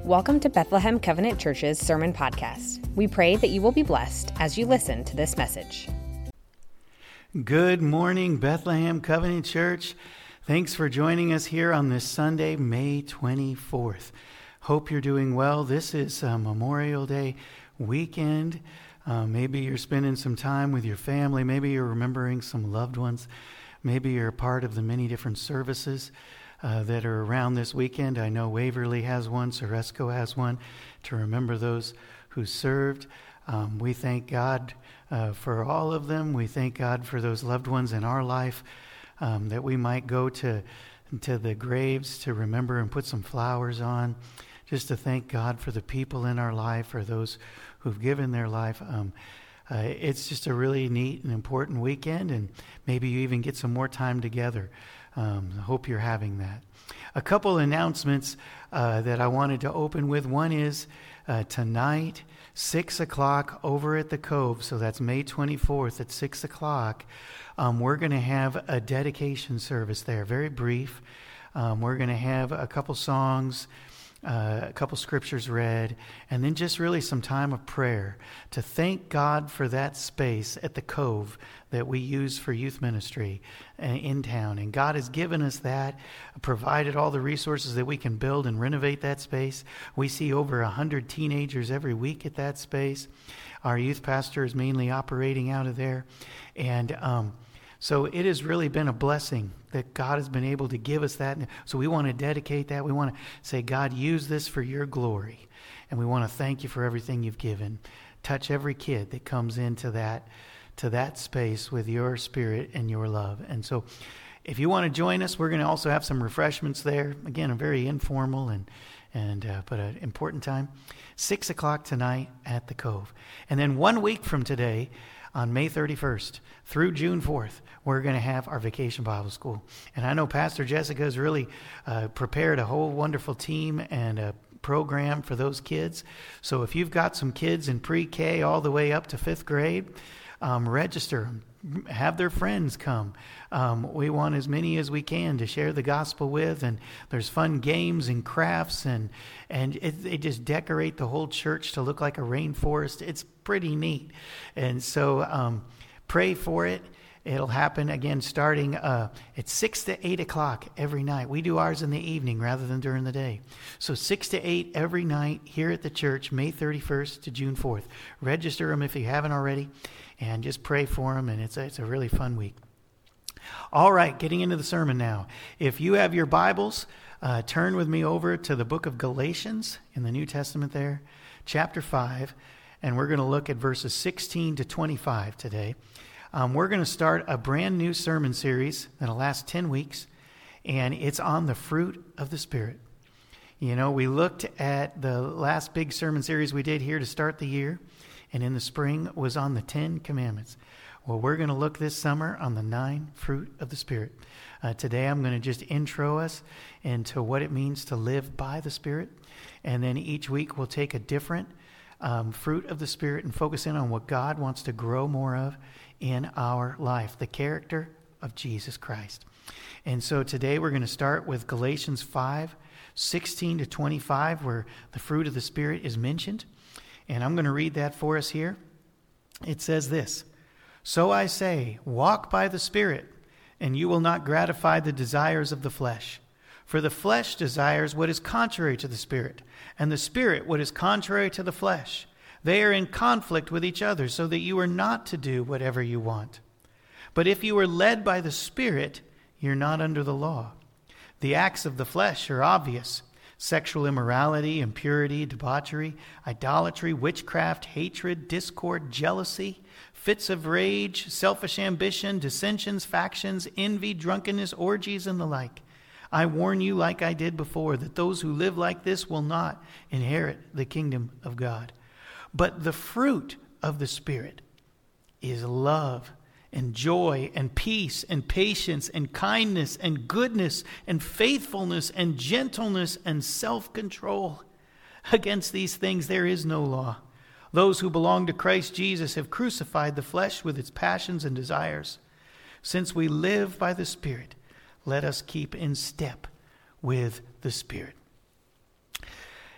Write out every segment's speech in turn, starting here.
Welcome to Bethlehem Covenant Church's Sermon Podcast. We pray that you will be blessed as you listen to this message. Good morning, Bethlehem Covenant Church. Thanks for joining us here on this Sunday, May 24th. Hope you're doing well. This is Memorial Day weekend. Maybe you're spending some time with your family. Maybe you're remembering some loved ones. Maybe you're a part of the many different services that are around this weekend. I know Waverly has one, Ceresco has one, to remember those who served. We thank God for all of them. We thank God for those loved ones in our life, that we might go to the graves to remember and put some flowers on, just to thank God for the people in our life, for those who've given their life. It's just a really neat and important weekend, and maybe you even get some more time together. I hope you're having that. A couple announcements that I wanted to open with. One is tonight, 6 o'clock over at the Cove. So that's May 24th at 6 o'clock. We're going to have a dedication service there, very brief. We're going to have a couple songs, a couple scriptures read, and then just really some time of prayer to thank God for that space at the Cove that we use for youth ministry in town. And God has given us that, provided all the resources that we can build and renovate that space. We see over 100 teenagers every week at that space. Our youth pastor is mainly operating out of there. And so it has really been a blessing that God has been able to give us that. So we want to dedicate that. We want to say, God, use this for your glory. And we want to thank you for everything you've given. Touch every kid that comes into that space with your spirit and your love. And so if you want to join us, we're going to also have some refreshments there. Again, a very informal but an important time. 6 o'clock tonight at the Cove. And then 1 week from today, on May 31st through June 4th, we're going to have our Vacation Bible School. And I know Pastor Jessica has really prepared a whole wonderful team and a program for those kids. So if you've got some kids in pre-K all the way up to 5th grade, register them. Have their friends come. We want as many as we can to share the gospel with, and there's fun games and crafts, and they just decorate the whole church to look like a rainforest. It's pretty neat. And so pray for it. It'll happen again starting at 6 to 8 o'clock every night. We do ours in the evening rather than during the day. So 6 to 8 every night here at the church, May 31st to June 4th. Register them if you haven't already, and just pray for them, and it's a really fun week. All right, getting into the sermon now. If you have your Bibles, turn with me over to the book of Galatians in the New Testament there, chapter 5, and we're going to look at verses 16 to 25 today. We're going to start a brand new sermon series that'll last 10 weeks, and it's on the fruit of the Spirit. You know, we looked at the last big sermon series we did here to start the year, and in the spring was on the 10 Commandments. Well, we're going to look this summer on the 9 fruit of the Spirit. Today I'm going to just intro us into what it means to live by the Spirit, and then each week we'll take a different fruit of the Spirit and focus in on what God wants to grow more of in our life, the character of Jesus Christ. And so today we're going to start with Galatians 5, 16 to 25, where the fruit of the Spirit is mentioned. And I'm going to read that for us here. It says this: "So I say, walk by the Spirit, and you will not gratify the desires of the flesh. For the flesh desires what is contrary to the Spirit, and the Spirit what is contrary to the flesh. They are in conflict with each other, so that you are not to do whatever you want. But if you are led by the Spirit, you're not under the law. The acts of the flesh are obvious: sexual immorality, impurity, debauchery, idolatry, witchcraft, hatred, discord, jealousy, fits of rage, selfish ambition, dissensions, factions, envy, drunkenness, orgies, and the like. I warn you, like I did before, that those who live like this will not inherit the kingdom of God. But the fruit of the Spirit is love and joy and peace and patience and kindness and goodness and faithfulness and gentleness and self-control. Against these things there is no law. Those who belong to Christ Jesus have crucified the flesh with its passions and desires. Since we live by the Spirit, let us keep in step with the Spirit."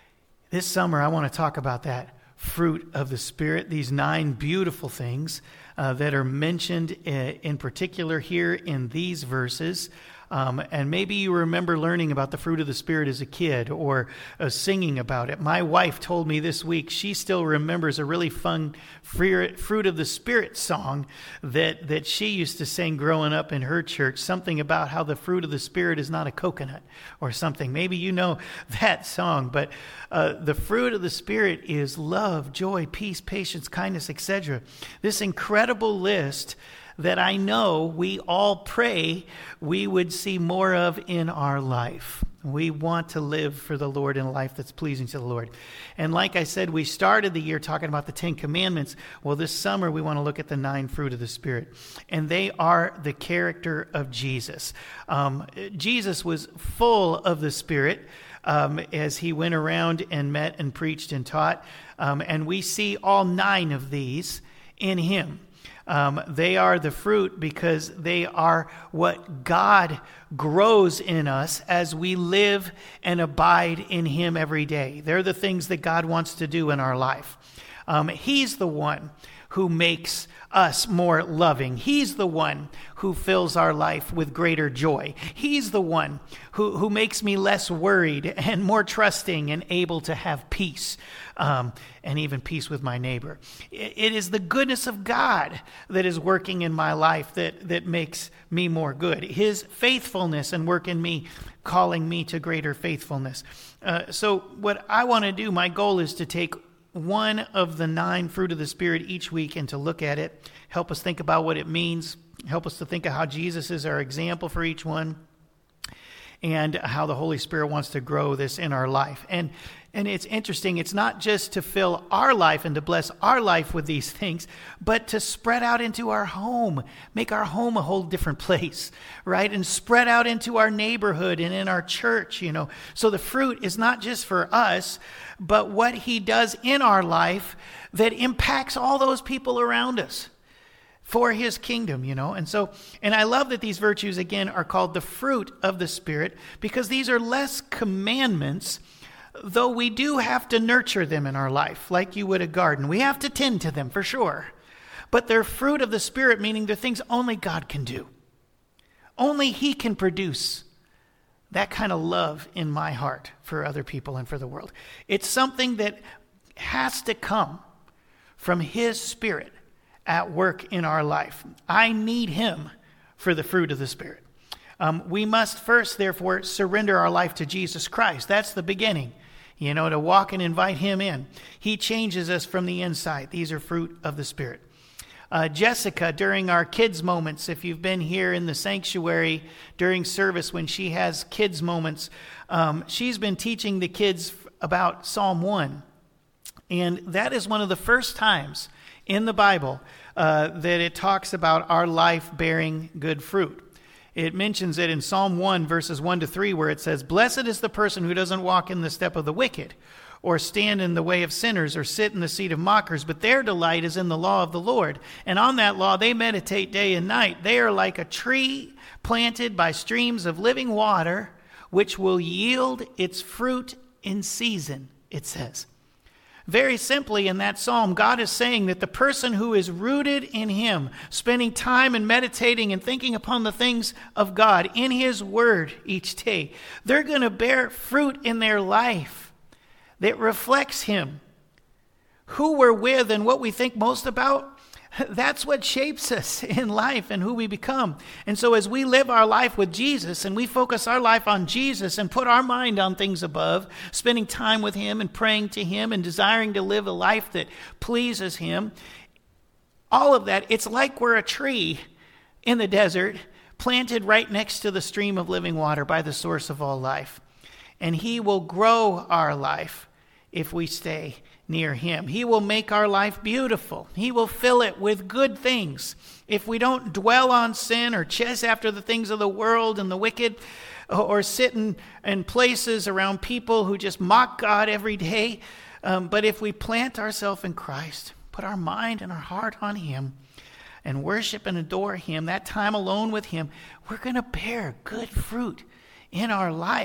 This summer, I want to talk about that fruit of the Spirit, these 9 beautiful things that are mentioned in particular here in these verses. And maybe you remember learning about the fruit of the Spirit as a kid or singing about it. My wife told me this week she still remembers a really fun fruit of the Spirit song that she used to sing growing up in her church, something about how the fruit of the Spirit is not a coconut or something. Maybe you know that song, but the fruit of the Spirit is love, joy, peace, patience, kindness, etc. This incredible list that I know we all pray we would see more of in our life. We want to live for the Lord in a life that's pleasing to the Lord. And like I said, we started the year talking about the 10 Commandments. Well, this summer we want to look at the 9 fruit of the Spirit. And they are the character of Jesus. Jesus was full of the Spirit as he went around and met and preached and taught. And we see all 9 of these in him. They are the fruit because they are what God grows in us as we live and abide in him every day. They're the things that God wants to do in our life. He's the one who makes us more loving. He's the one who fills our life with greater joy. He's the one who makes me less worried and more trusting and able to have peace, and even peace with my neighbor. It is the goodness of God that is working in my life that makes me more good. His faithfulness and work in me, calling me to greater faithfulness. So what I want to do, my goal is to take one of the 9 fruit of the Spirit each week and to look at it, help us think about what it means, help us to think of how Jesus is our example for each one, and how the Holy Spirit wants to grow this in our life. And it's interesting, it's not just to fill our life and to bless our life with these things, but to spread out into our home, make our home a whole different place, right? And spread out into our neighborhood and in our church, So the fruit is not just for us, but what he does in our life that impacts all those people around us for his kingdom, And I love that these virtues, again, are called the fruit of the Spirit because these are less commandments, though we do have to nurture them in our life, like you would a garden. We have to tend to them for sure. But they're fruit of the Spirit, meaning they're things only God can do. Only he can produce that kind of love in my heart for other people and for the world. It's something that has to come from his Spirit at work in our life. I need him for the fruit of the Spirit. We must first, therefore, surrender our life to Jesus Christ. That's the beginning, to walk and invite him in. He changes us from the inside. These are fruit of the Spirit. Jessica, during our kids' moments, if you've been here in the sanctuary during service when she has kids' moments, she's been teaching the kids about Psalm 1. And that is one of the first times in the Bible that it talks about our life bearing good fruit. It mentions it in Psalm 1, verses 1 to 3, where it says, "Blessed is the person who doesn't walk in the step of the wicked, or stand in the way of sinners, or sit in the seat of mockers, but their delight is in the law of the Lord. And on that law they meditate day and night. They are like a tree planted by streams of living water, which will yield its fruit in season," it says. Very simply, in that psalm, God is saying that the person who is rooted in him, spending time and meditating and thinking upon the things of God in his word each day, they're going to bear fruit in their life that reflects him. Who we're with and what we think most about, that's what shapes us in life and who we become. And so as we live our life with Jesus and we focus our life on Jesus and put our mind on things above, spending time with him and praying to him and desiring to live a life that pleases him, all of that, it's like we're a tree in the desert planted right next to the stream of living water by the source of all life. And he will grow our life if we stay near him. He will make our life beautiful. He will fill it with good things. If we don't dwell on sin or chase after the things of the world and the wicked, or sit in places around people who just mock God every day, but if we plant ourselves in Christ, put our mind and our heart on him, and worship and adore him, that time alone with him, we're going to bear good fruit in our life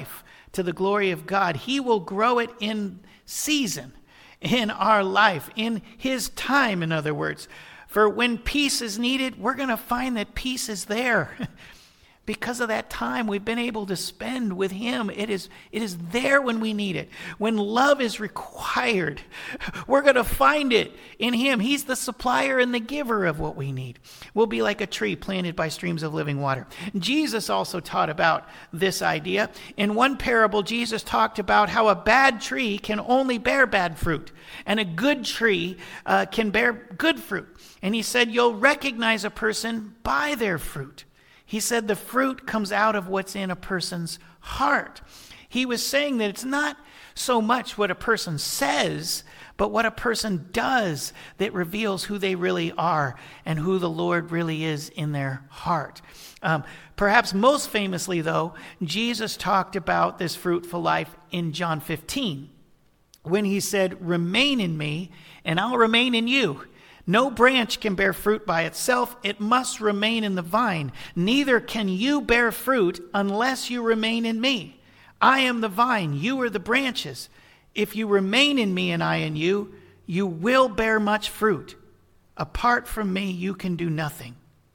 to the glory of God. He will grow it in season, in our life, in his time, in other words. For when peace is needed, we're going to find that peace is there. Because of that time we've been able to spend with him. It is there when we need it. When love is required, we're going to find it in him. He's the supplier and the giver of what we need. We'll be like a tree planted by streams of living water. Jesus also taught about this idea. In one parable, Jesus talked about how a bad tree can only bear bad fruit, and a good tree can bear good fruit. And he said, you'll recognize a person by their fruit. He said the fruit comes out of what's in a person's heart. He was saying that it's not so much what a person says, but what a person does that reveals who they really are and who the Lord really is in their heart. Perhaps most famously, though, Jesus talked about this fruitful life in John 15, when he said, remain in me, and I'll remain in you. No branch can bear fruit by itself. It must remain in the vine. Neither can you bear fruit unless you remain in me. I am the vine. You are the branches. If you remain in me and I in you, you will bear much fruit. Apart from me, you can do nothing.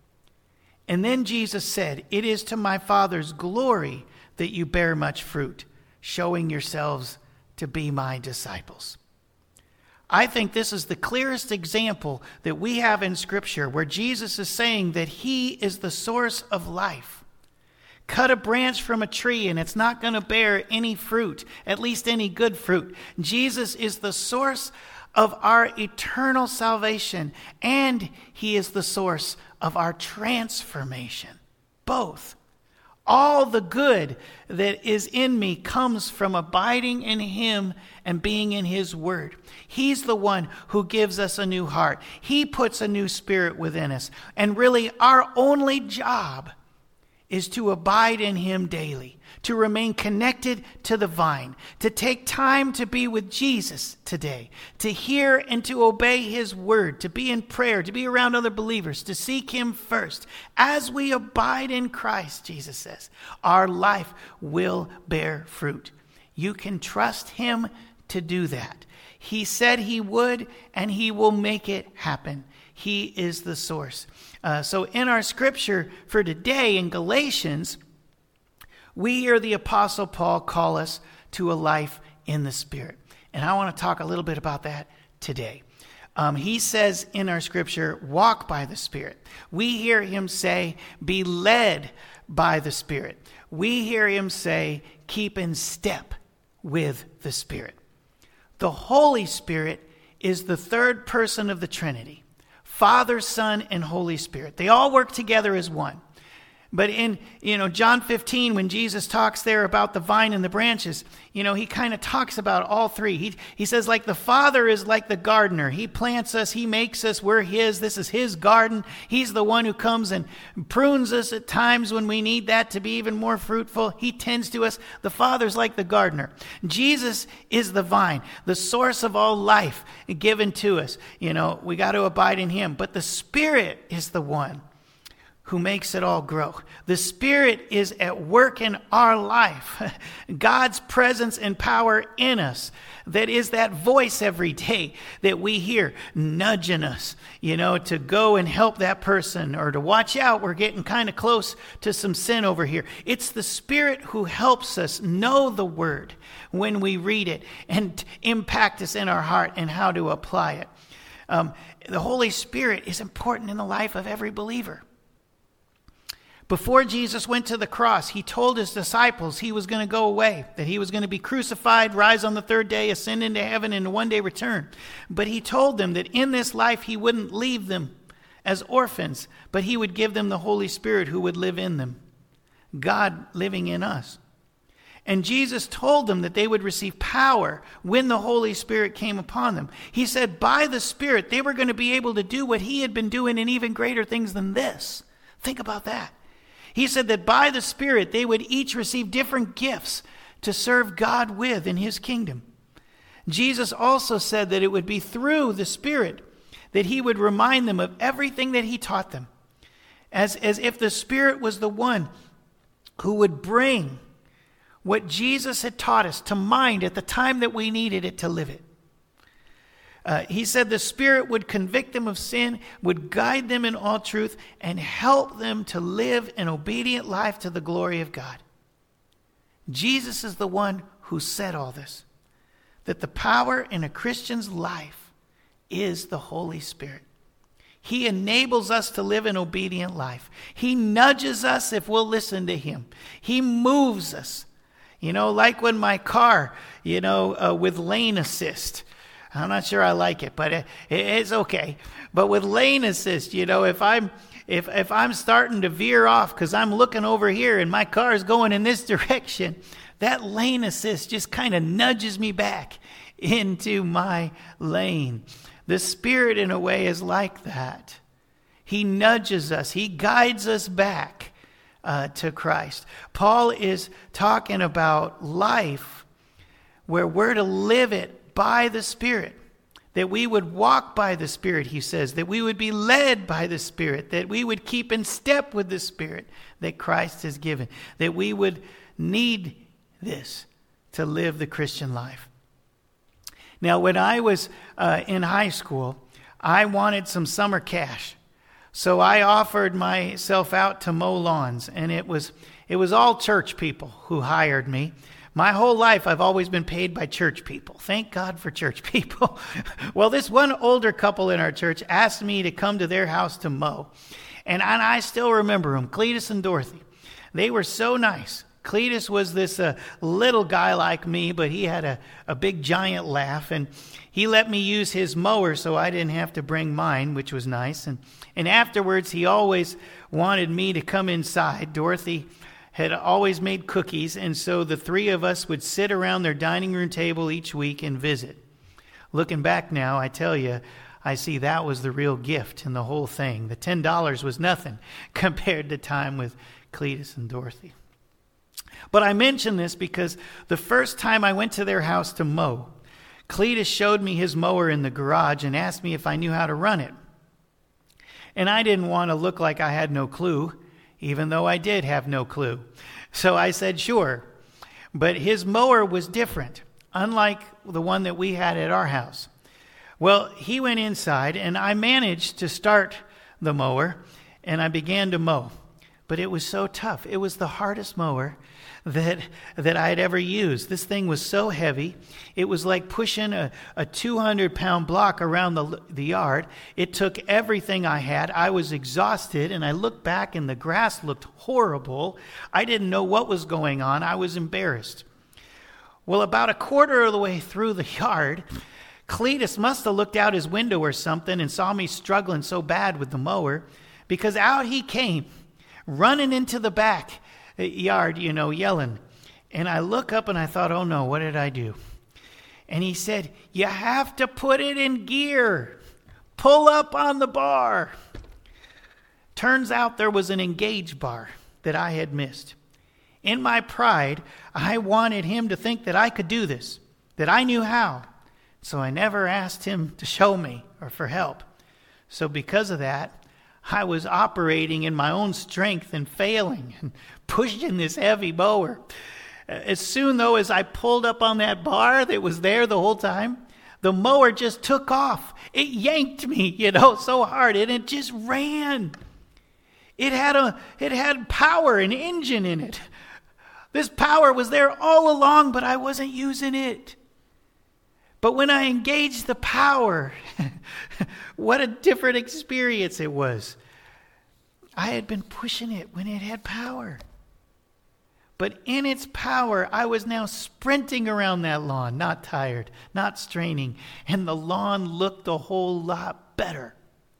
And then Jesus said, it is to my Father's glory that you bear much fruit, showing yourselves to be my disciples. I think this is the clearest example that we have in Scripture where Jesus is saying that he is the source of life. Cut a branch from a tree and it's not going to bear any fruit, at least any good fruit. Jesus is the source of our eternal salvation, and he is the source of our transformation. Both. All the good that is in me comes from abiding in him and being in his word. He's the one who gives us a new heart. He puts a new spirit within us. And really, our only job is to abide in him daily, to remain connected to the vine, to take time to be with Jesus today, to hear and to obey his word, to be in prayer, to be around other believers, to seek him first. As we abide in Christ, Jesus says, our life will bear fruit. You can trust him to do that. He said he would, and he will make it happen. He is the source. So in our scripture for today in Galatians, we hear the Apostle Paul call us to a life in the Spirit. And I want to talk a little bit about that today. He says in our scripture, walk by the Spirit. We hear him say, be led by the Spirit. We hear him say, keep in step with the Spirit. The Holy Spirit is the third person of the Trinity. Father, Son, and Holy Spirit. They all work together as one. But in, John 15, when Jesus talks there about the vine and the branches, he kind of talks about all three. He says, like the Father is like the gardener. He plants us. He makes us. We're his. This is his garden. He's the one who comes and prunes us at times when we need that to be even more fruitful. He tends to us. The Father's like the gardener. Jesus is the vine, the source of all life given to us. We got to abide in him. But the Spirit is the one who makes it all grow. The Spirit is at work in our life. God's presence and power in us. That is that voice every day that we hear nudging us, to go and help that person or to watch out. We're getting kind of close to some sin over here. It's the Spirit who helps us know the word when we read it and impact us in our heart and how to apply it. The Holy Spirit is important in the life of every believer. Before Jesus went to the cross, he told his disciples he was going to go away, that he was going to be crucified, rise on the third day, ascend into heaven, and one day return. But he told them that in this life he wouldn't leave them as orphans, but he would give them the Holy Spirit who would live in them, God living in us. And Jesus told them that they would receive power when the Holy Spirit came upon them. He said by the Spirit they were going to be able to do what he had been doing and even greater things than this. Think about that. He said that by the Spirit, they would each receive different gifts to serve God with in his kingdom. Jesus also said that it would be through the Spirit that he would remind them of everything that he taught them. As if the Spirit was the one who would bring what Jesus had taught us to mind at the time that we needed it to live it. He said the Spirit would convict them of sin, would guide them in all truth, and help them to live an obedient life to the glory of God. Jesus is the one who said all this, that the power in a Christian's life is the Holy Spirit. He enables us to live an obedient life. He nudges us if we'll listen to him. He moves us. Like when my car, with lane assist. I'm not sure I like it, but it's okay. But with lane assist, if I'm starting to veer off because I'm looking over here and my car is going in this direction, that lane assist just kind of nudges me back into my lane. The Spirit, in a way, is like that. He nudges us. He guides us back to Christ. Paul is talking about life where we're to live it by the Spirit. That we would walk by the Spirit, he says. That we would be led by the Spirit. That we would keep in step with the Spirit that Christ has given. That we would need this to live the Christian life. Now, when I was in high school, I wanted some summer cash. So I offered myself out to mow lawns, and it was all church people who hired me. My whole life, I've always been paid by church people. Thank God for church people. Well, this one older couple in our church asked me to come to their house to mow. And I still remember them, Cletus and Dorothy. They were so nice. Cletus was this little guy like me, but he had a big giant laugh, and he let me use his mower so I didn't have to bring mine, which was nice. And afterwards, he always wanted me to come inside. Dorothy had always made cookies, and so the three of us would sit around their dining room table each week and visit. Looking back now, I tell you, I see that was the real gift in the whole thing. The $10 was nothing compared to time with Cletus and Dorothy. But I mention this because the first time I went to their house to mow, Cletus showed me his mower in the garage and asked me if I knew how to run it. And I didn't want to look like I had no clue, even though I did have no clue. So I said, sure. But his mower was different, unlike the one that we had at our house. Well, he went inside, and I managed to start the mower, and I began to mow. But it was so tough. It was the hardest mower that I had ever used. This thing was so heavy. It was like pushing a 200-pound block around the yard. It took everything I had. I was exhausted, and I looked back, and the grass looked horrible. I didn't know what was going on. I was embarrassed. Well, about a quarter of the way through the yard, Cletus must have looked out his window or something and saw me struggling so bad with the mower, because out he came, running into the back yard, yelling. And I look up and I thought, oh no, what did I do? And he said, you have to put it in gear. Pull up on the bar. Turns out there was an engage bar that I had missed. In my pride, I wanted him to think that I could do this, that I knew how. So I never asked him to show me or for help. So because of that, I was operating in my own strength and failing and pushing this heavy mower. As soon, though, as I pulled up on that bar that was there the whole time, the mower just took off. It yanked me, so hard, and it just ran. It had power, an engine in it. This power was there all along, but I wasn't using it. But when I engaged the power, what a different experience it was. I had been pushing it when it had power. But in its power, I was now sprinting around that lawn, not tired, not straining, and the lawn looked a whole lot better.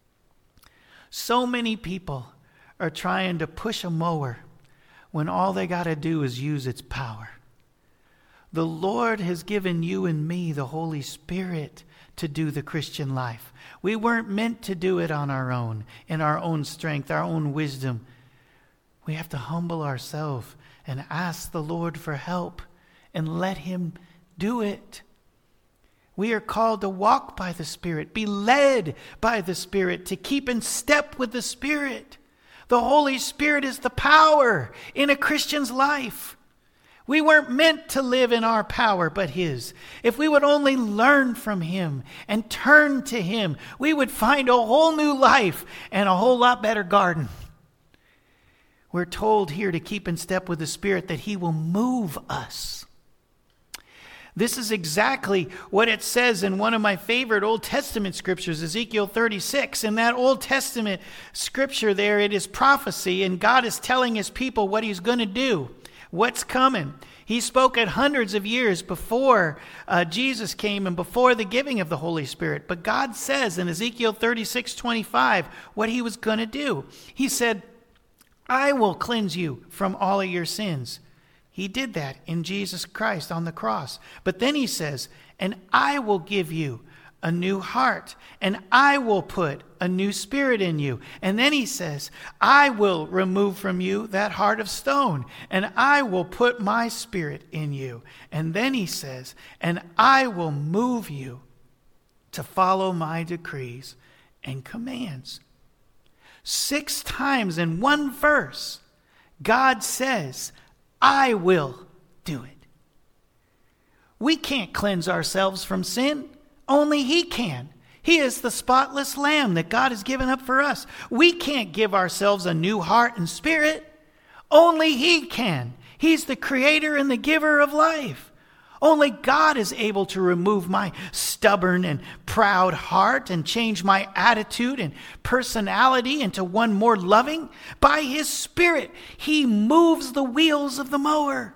So many people are trying to push a mower when all they got to do is use its power. The Lord has given you and me the Holy Spirit to do the Christian life. We weren't meant to do it on our own, in our own strength, our own wisdom. We have to humble ourselves and ask the Lord for help and let him do it. We are called to walk by the Spirit, be led by the Spirit, to keep in step with the Spirit. The Holy Spirit is the power in a Christian's life. We weren't meant to live in our power, but His. If we would only learn from Him and turn to Him, we would find a whole new life and a whole lot better garden. We're told here to keep in step with the Spirit, that He will move us. This is exactly what it says in one of my favorite Old Testament scriptures, Ezekiel 36. In that Old Testament scripture there, it is prophecy, and God is telling His people what He's going to do, what's coming. He spoke it hundreds of years before Jesus came and before the giving of the Holy Spirit. But God says in Ezekiel 36:25 what He was going to do. He said, I will cleanse you from all of your sins. He did that in Jesus Christ on the cross. But then He says, and I will give you a new heart, and I will put a new spirit in you. And then He says, I will remove from you that heart of stone, and I will put my Spirit in you. And then He says, and I will move you to follow my decrees and commands. 6 times in one verse, God says, I will do it. We can't cleanse ourselves from sin. Only He can. He is the spotless Lamb that God has given up for us. We can't give ourselves a new heart and spirit. Only He can. He's the creator and the giver of life. Only God is able to remove my stubborn and proud heart and change my attitude and personality into one more loving. By His Spirit, He moves the wheels of the mower.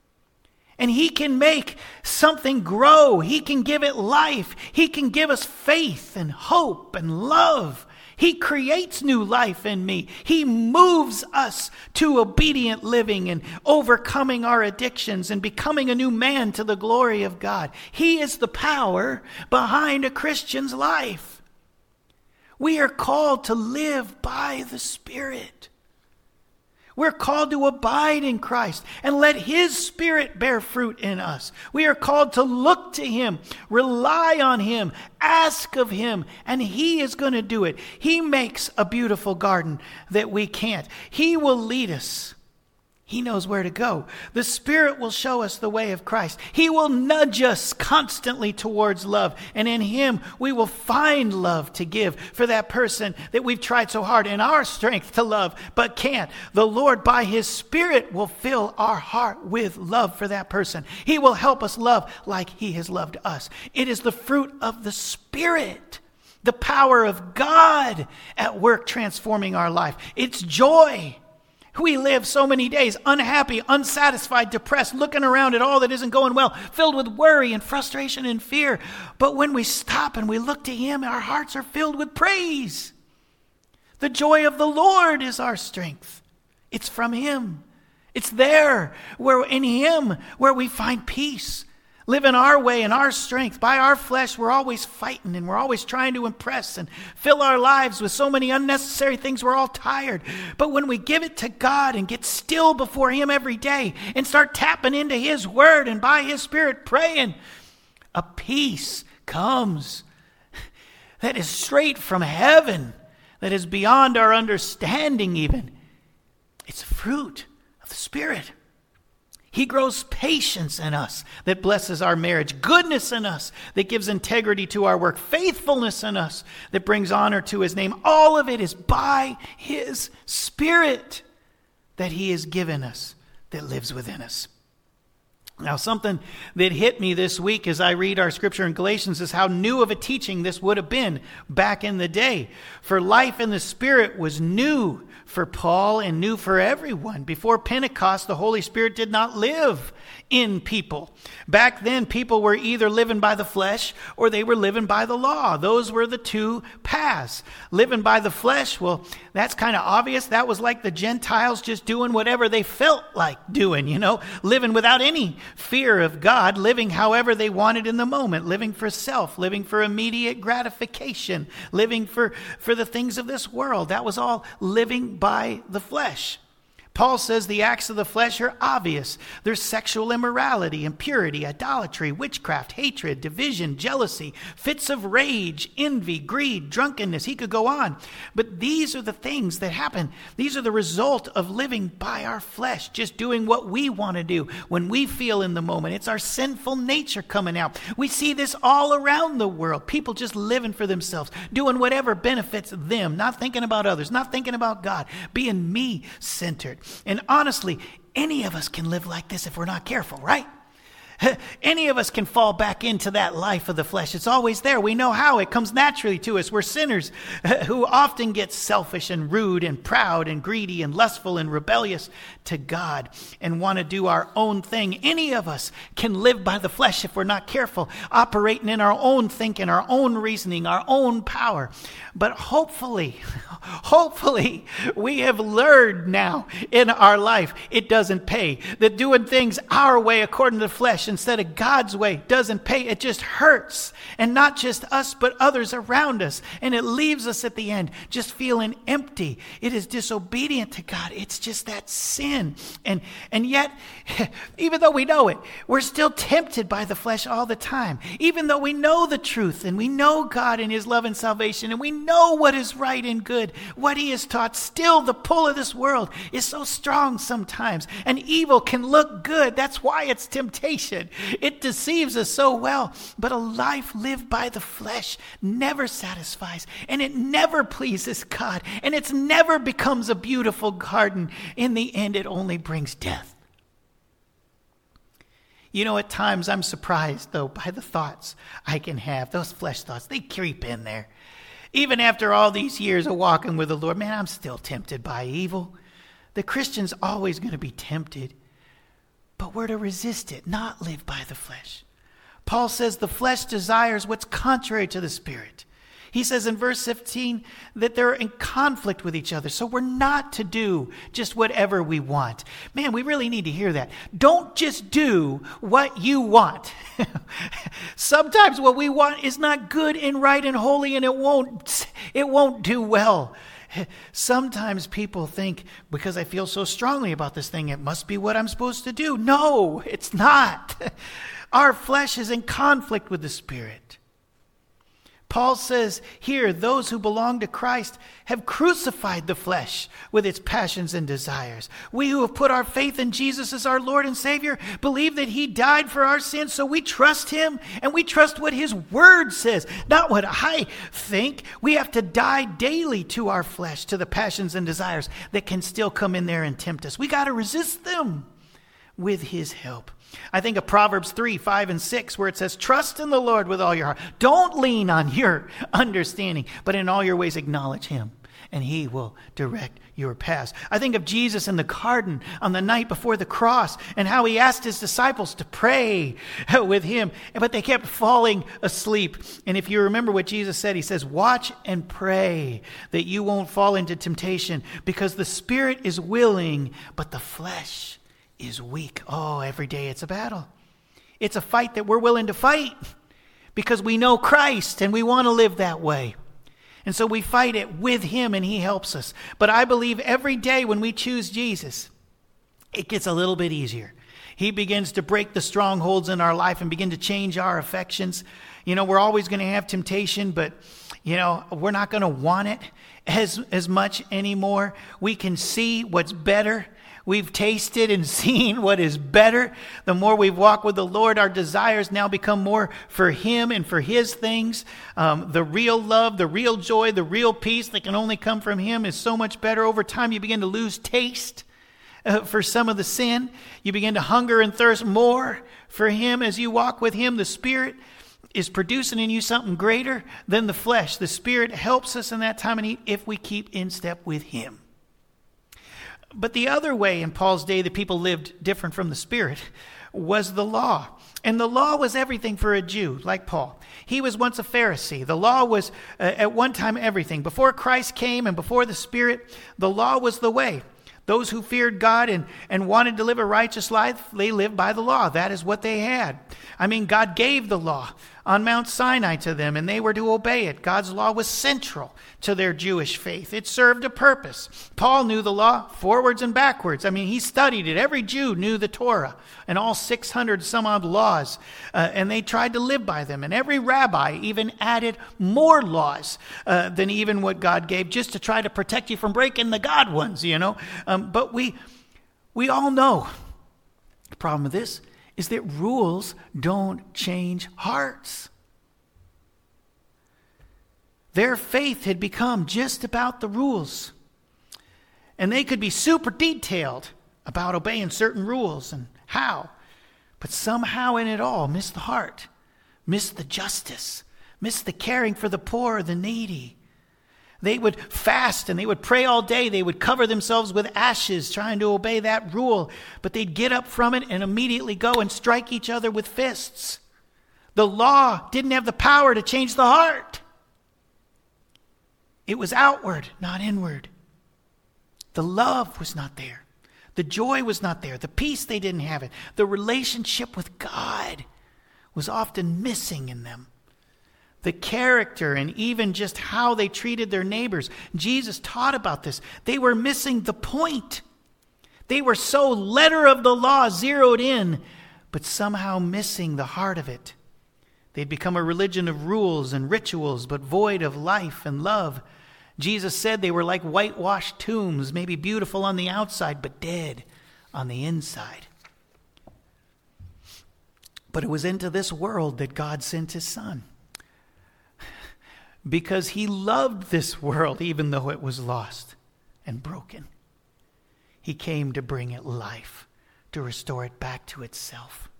And He can make something grow. He can give it life. He can give us faith and hope and love. He creates new life in me. He moves us to obedient living and overcoming our addictions and becoming a new man to the glory of God. He is the power behind a Christian's life. We are called to live by the Spirit. We're called to abide in Christ and let His Spirit bear fruit in us. We are called to look to Him, rely on Him, ask of Him, and He is going to do it. He makes a beautiful garden that we can't. He will lead us. He knows where to go. The Spirit will show us the way of Christ. He will nudge us constantly towards love. And in Him, we will find love to give for that person that we've tried so hard in our strength to love, but can't. The Lord, by His Spirit, will fill our heart with love for that person. He will help us love like He has loved us. It is the fruit of the Spirit, the power of God at work transforming our life. It's joy. We live so many days unhappy, unsatisfied, depressed, looking around at all that isn't going well, filled with worry and frustration and fear. But when we stop and we look to Him, our hearts are filled with praise. The joy of the Lord is our strength. It's from Him. It's there, where in Him, where we find peace. Living our way and our strength. By our flesh, we're always fighting and we're always trying to impress and fill our lives with so many unnecessary things. We're all tired. But when we give it to God and get still before Him every day and start tapping into His Word and by His Spirit praying, a peace comes that is straight from heaven, that is beyond our understanding even. It's fruit of the Spirit. He grows patience in us that blesses our marriage, goodness in us that gives integrity to our work, faithfulness in us that brings honor to His name. All of it is by His Spirit that He has given us, that lives within us. Now, something that hit me this week as I read our scripture in Galatians is how new of a teaching this would have been back in the day. For life in the Spirit was new for Paul and new for everyone. Before Pentecost, the Holy Spirit did not live in people. Back then, people were either living by the flesh or they were living by the law. Those were the two paths. Living by the flesh, well, that's kind of obvious. That was like the Gentiles just doing whatever they felt like doing, living without any fear of God, living however they wanted in the moment, living for self, living for immediate gratification, living for the things of this world. That was all living by the flesh. Paul says the acts of the flesh are obvious. There's sexual immorality, impurity, idolatry, witchcraft, hatred, division, jealousy, fits of rage, envy, greed, drunkenness. He could go on. But these are the things that happen. These are the result of living by our flesh, just doing what we want to do when we feel in the moment. It's our sinful nature coming out. We see this all around the world. People just living for themselves, doing whatever benefits them, not thinking about others, not thinking about God, being me-centered. And honestly, any of us can live like this if we're not careful, right? Any of us can fall back into that life of the flesh. It's always there. We know how. It comes naturally to us. We're sinners who often get selfish and rude and proud and greedy and lustful and rebellious to God and want to do our own thing. Any of us can live by the flesh if we're not careful, operating in our own thinking, our own reasoning, our own power. But hopefully, we have learned now in our life it doesn't pay. That doing things our way according to the flesh instead of God's way doesn't pay. It just hurts. And not just us, but others around us. And it leaves us at the end just feeling empty. It is disobedient to God. It's just that sin. And yet, even though we know it, we're still tempted by the flesh all the time. Even though we know the truth and we know God and his love and salvation and we know what is right and good, what he has taught, still the pull of this world is so strong sometimes. And evil can look good. That's why it's temptation. It deceives us so well. But a life lived by the flesh never satisfies, and it never pleases God, and it never becomes a beautiful garden. In the end, it only brings death. You know, at times I'm surprised, though, by the thoughts I can have. Those flesh thoughts, they creep in there. Even after all these years of walking with the Lord, man, I'm still tempted by evil. The Christian's always going to be tempted. But we're to resist it, not live by the flesh. Paul says the flesh desires what's contrary to the Spirit. He says in verse 15 that they're in conflict with each other. So we're not to do just whatever we want. Man, we really need to hear that. Don't just do what you want. Sometimes what we want is not good and right and holy, and it won't do well. Sometimes people think, because I feel so strongly about this thing, it must be what I'm supposed to do. No, it's not. Our flesh is in conflict with the Spirit. Paul says here, those who belong to Christ have crucified the flesh with its passions and desires. We who have put our faith in Jesus as our Lord and Savior believe that he died for our sins, so we trust him and we trust what his word says, not what I think. We have to die daily to our flesh, to the passions and desires that can still come in there and tempt us. We got to resist them with his help. I think of Proverbs 3, 5, and 6, where it says, trust in the Lord with all your heart. Don't lean on your understanding, but in all your ways acknowledge him, and he will direct your paths. I think of Jesus in the garden on the night before the cross and how he asked his disciples to pray with him, but they kept falling asleep. And if you remember what Jesus said, he says, watch and pray that you won't fall into temptation, because the spirit is willing, but the flesh is weak. Oh, every day it's a battle. It's a fight that we're willing to fight because we know Christ and we want to live that way. And so we fight it with him and he helps us. But I believe every day when we choose Jesus, it gets a little bit easier. He begins to break the strongholds in our life and begin to change our affections. You know, we're always going to have temptation, but you know, we're not going to want it as much anymore. We can see what's better. We've tasted and seen what is better. The more we've walked with the Lord, our desires now become more for him and for his things. The real love, the real joy, the real peace that can only come from him is so much better. Over time, you begin to lose taste for some of the sin. You begin to hunger and thirst more for him as you walk with him. The Spirit is producing in you something greater than the flesh. The Spirit helps us in that time of need if we keep in step with him. But the other way in Paul's day that people lived different from the Spirit was the law. And the law was everything for a Jew, like Paul. He was once a Pharisee. The law was at one time everything. Before Christ came and before the Spirit, the law was the way. Those who feared God and wanted to live a righteous life, they lived by the law. That is what they had. I mean, God gave the law on Mount Sinai to them, and they were to obey it. God's law was central to their Jewish faith. It served a purpose. Paul knew the law forwards and backwards. I mean, he studied it. Every Jew knew the Torah and all 600 some odd laws, and they tried to live by them. And every rabbi even added more laws than even what God gave, just to try to protect you from breaking the God ones, But we all know the problem with this is that rules don't change hearts. Their faith had become just about the rules. And they could be super detailed about obeying certain rules and how. But somehow in it all, miss the heart, miss the justice, miss the caring for the poor or the needy. They would fast and they would pray all day. They would cover themselves with ashes trying to obey that rule. But they'd get up from it and immediately go and strike each other with fists. The law didn't have the power to change the heart. It was outward, not inward. The love was not there. The joy was not there. The peace, they didn't have it. The relationship with God was often missing in them. The character and even just how they treated their neighbors. Jesus taught about this. They were missing the point. They were so letter of the law zeroed in, but somehow missing the heart of it. They'd become a religion of rules and rituals, but void of life and love. Jesus said they were like whitewashed tombs, maybe beautiful on the outside, but dead on the inside. But it was into this world that God sent his Son. Because he loved this world, even though it was lost and broken. He came to bring it life, to restore it back to itself,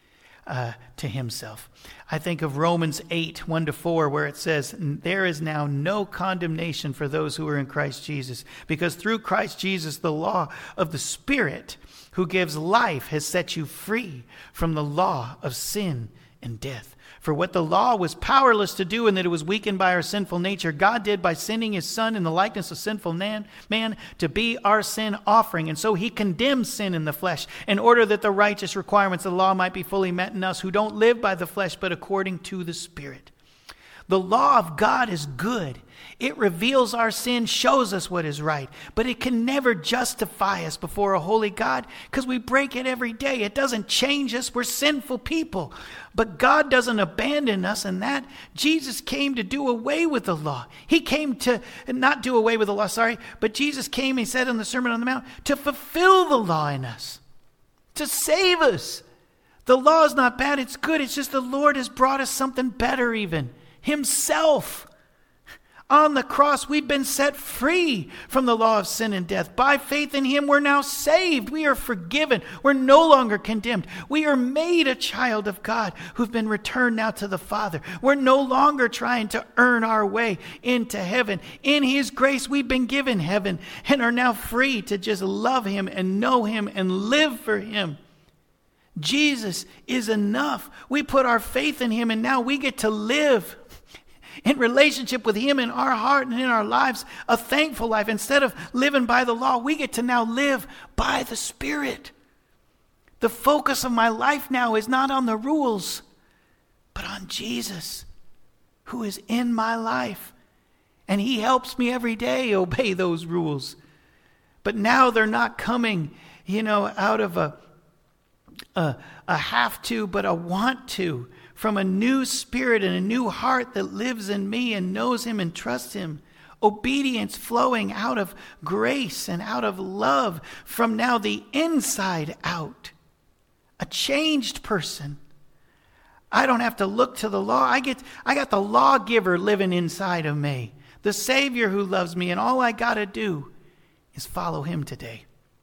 to himself. I think of Romans 8, 1-4, where it says, there is now no condemnation for those who are in Christ Jesus, because through Christ Jesus, the law of the Spirit who gives life has set you free from the law of sin and death. For what the law was powerless to do, and that it was weakened by our sinful nature, God did by sending his Son in the likeness of sinful man to be our sin offering. And so he condemned sin in the flesh in order that the righteous requirements of the law might be fully met in us who don't live by the flesh but according to the Spirit. The law of God is good. It reveals our sin, shows us what is right, but it can never justify us before a holy God because we break it every day. It doesn't change us. We're sinful people, but God doesn't abandon us in that. Jesus came to do away with the law. He came to not do away with the law, but Jesus came, he said in the Sermon on the Mount, to fulfill the law in us, to save us. The law is not bad. It's good. It's just the Lord has brought us something better even. Himself. On the cross, we've been set free from the law of sin and death. By faith in him, we're now saved. We are forgiven. We're no longer condemned. We are made a child of God who've been returned now to the Father. We're no longer trying to earn our way into heaven. In his grace, we've been given heaven and are now free to just love him and know him and live for him. Jesus is enough. We put our faith in him and now we get to live in relationship with him in our heart and in our lives, a thankful life. Instead of living by the law, we get to now live by the Spirit. The focus of my life now is not on the rules, but on Jesus, who is in my life. And he helps me every day obey those rules. But now they're not coming, out of a have to, but a want to. From a new spirit and a new heart that lives in me and knows him and trusts him. Obedience flowing out of grace and out of love from now the inside out. A changed person. I don't have to look to the law. I got the lawgiver living inside of me. The Savior who loves me, and all I got to do is follow him today.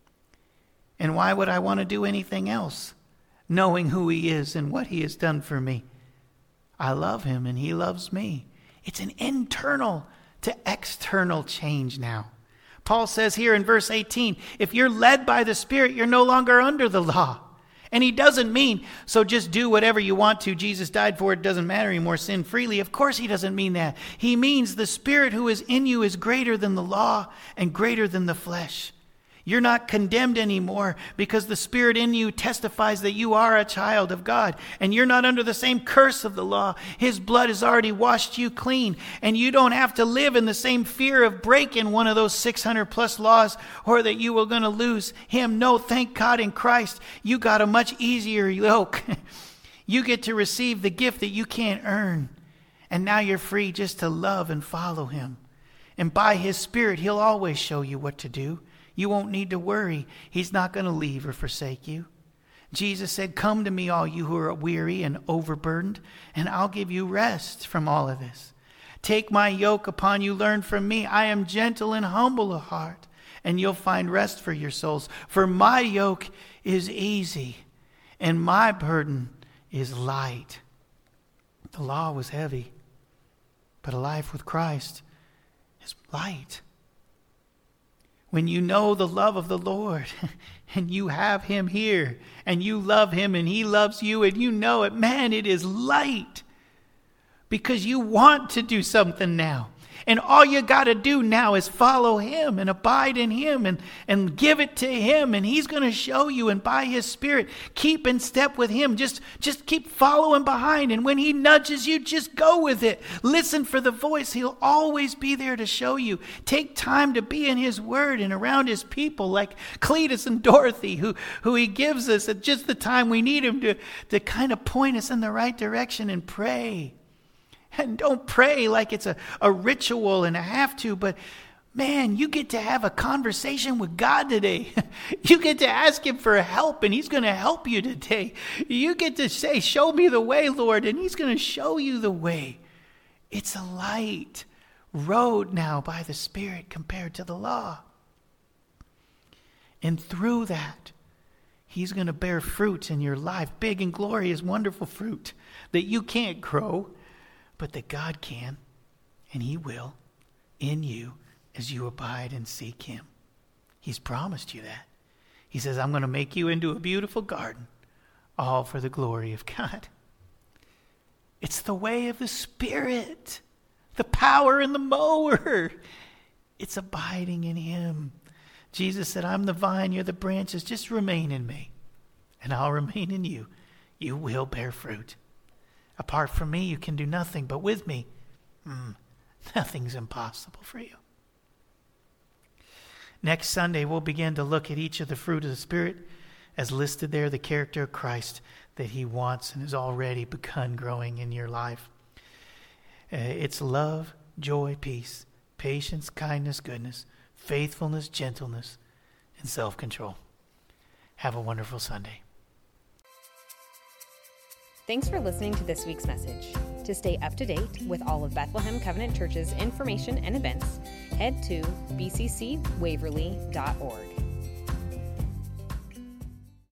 And why would I want to do anything else? Knowing who he is and what he has done for me. I love him and he loves me. It's an internal to external change now. Paul says here in verse 18, if you're led by the Spirit, you're no longer under the law. And he doesn't mean, so just do whatever you want to. Jesus died for it. It doesn't matter anymore. Sin freely. Of course he doesn't mean that. He means the Spirit who is in you is greater than the law and greater than the flesh. You're not condemned anymore because the Spirit in you testifies that you are a child of God, and you're not under the same curse of the law. His blood has already washed you clean, and you don't have to live in the same fear of breaking one of those 600 plus laws or that you were going to lose him. No, thank God in Christ, you got a much easier yoke. You get to receive the gift that you can't earn, and now you're free just to love and follow him. And by his Spirit, he'll always show you what to do. You won't need to worry. He's not going to leave or forsake you. Jesus said, "Come to me, all you who are weary and overburdened, and I'll give you rest from all of this. Take my yoke upon you, learn from me. I am gentle and humble of heart, and you'll find rest for your souls. For my yoke is easy, and my burden is light." The law was heavy, but a life with Christ is light. When you know the love of the Lord and you have him here and you love him and he loves you and you know it, man, it is light because you want to do something now. And all you got to do now is follow him and abide in him and give it to him. And he's going to show you, and by his Spirit, keep in step with him. Just keep following behind. And when he nudges you, just go with it. Listen for the voice. He'll always be there to show you. Take time to be in his word and around his people like Cletus and Dorothy, who he gives us at just the time we need him to kind of point us in the right direction, and pray. And don't pray like it's a ritual and a have to, but man, you get to have a conversation with God today. You get to ask him for help, and he's going to help you today. You get to say, "Show me the way, Lord," and he's going to show you the way. It's a light road now by the Spirit compared to the law. And through that, he's going to bear fruit in your life, big and glorious, wonderful fruit that you can't grow, but that God can, and he will, in you as you abide and seek him. He's promised you that. He says, "I'm going to make you into a beautiful garden, all for the glory of God." It's the way of the Spirit, the power in the mower. It's abiding in him. Jesus said, "I'm the vine, you're the branches. Just remain in me, and I'll remain in you. You will bear fruit. Apart from me, you can do nothing, but with me, nothing's impossible for you." Next Sunday, we'll begin to look at each of the fruit of the Spirit as listed there, the character of Christ that he wants and has already begun growing in your life. It's love, joy, peace, patience, kindness, goodness, faithfulness, gentleness, and self-control. Have a wonderful Sunday. Thanks for listening to this week's message. To stay up to date with all of Bethlehem Covenant Church's information and events, head to bccwaverly.org.